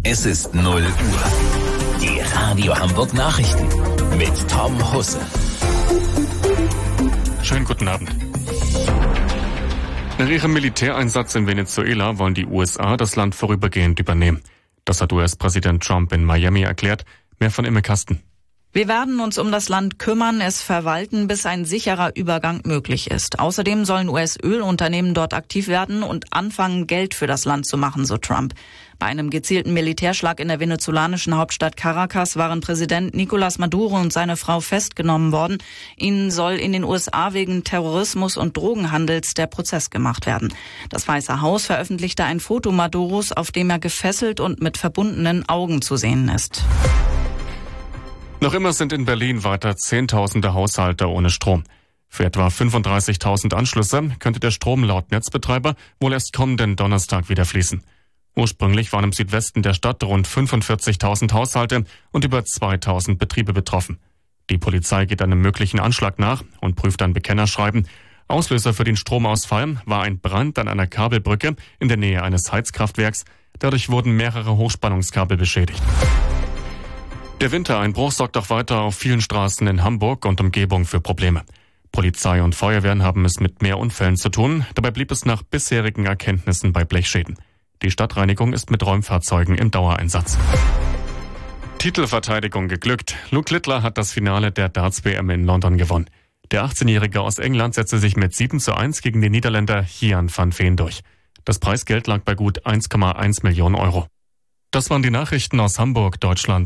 Es ist 0 Uhr. Die Radio Hamburg Nachrichten mit Tom Husse. Schönen guten Abend. Nach ihrem Militäreinsatz in Venezuela wollen die USA das Land vorübergehend übernehmen. Das hat US-Präsident Trump in Miami erklärt. Mehr von Imme Kasten. Wir werden uns um das Land kümmern, es verwalten, bis ein sicherer Übergang möglich ist. Außerdem sollen US-Ölunternehmen dort aktiv werden und anfangen, Geld für das Land zu machen, so Trump. Bei einem gezielten Militärschlag in der venezolanischen Hauptstadt Caracas waren Präsident Nicolás Maduro und seine Frau festgenommen worden. Ihnen soll in den USA wegen Terrorismus und Drogenhandels der Prozess gemacht werden. Das Weiße Haus veröffentlichte ein Foto Maduros, auf dem er gefesselt und mit verbundenen Augen zu sehen ist. Noch immer sind in Berlin weiter Zehntausende Haushalte ohne Strom. Für etwa 35.000 Anschlüsse könnte der Strom laut Netzbetreiber wohl erst kommenden Donnerstag wieder fließen. Ursprünglich waren im Südwesten der Stadt rund 45.000 Haushalte und über 2.000 Betriebe betroffen. Die Polizei geht einem möglichen Anschlag nach und prüft ein Bekennerschreiben. Auslöser für den Stromausfall war ein Brand an einer Kabelbrücke in der Nähe eines Heizkraftwerks. Dadurch wurden mehrere Hochspannungskabel beschädigt. Der Wintereinbruch sorgt auch weiter auf vielen Straßen in Hamburg und Umgebung für Probleme. Polizei und Feuerwehren haben es mit mehr Unfällen zu tun. Dabei blieb es nach bisherigen Erkenntnissen bei Blechschäden. Die Stadtreinigung ist mit Räumfahrzeugen im Dauereinsatz. Titelverteidigung geglückt. Luke Littler hat das Finale der Darts-WM in London gewonnen. Der 18-Jährige aus England setzte sich mit 7:1 gegen den Niederländer Gian van Veen durch. Das Preisgeld lag bei gut 1,1 Millionen Euro. Das waren die Nachrichten aus Hamburg, Deutschland.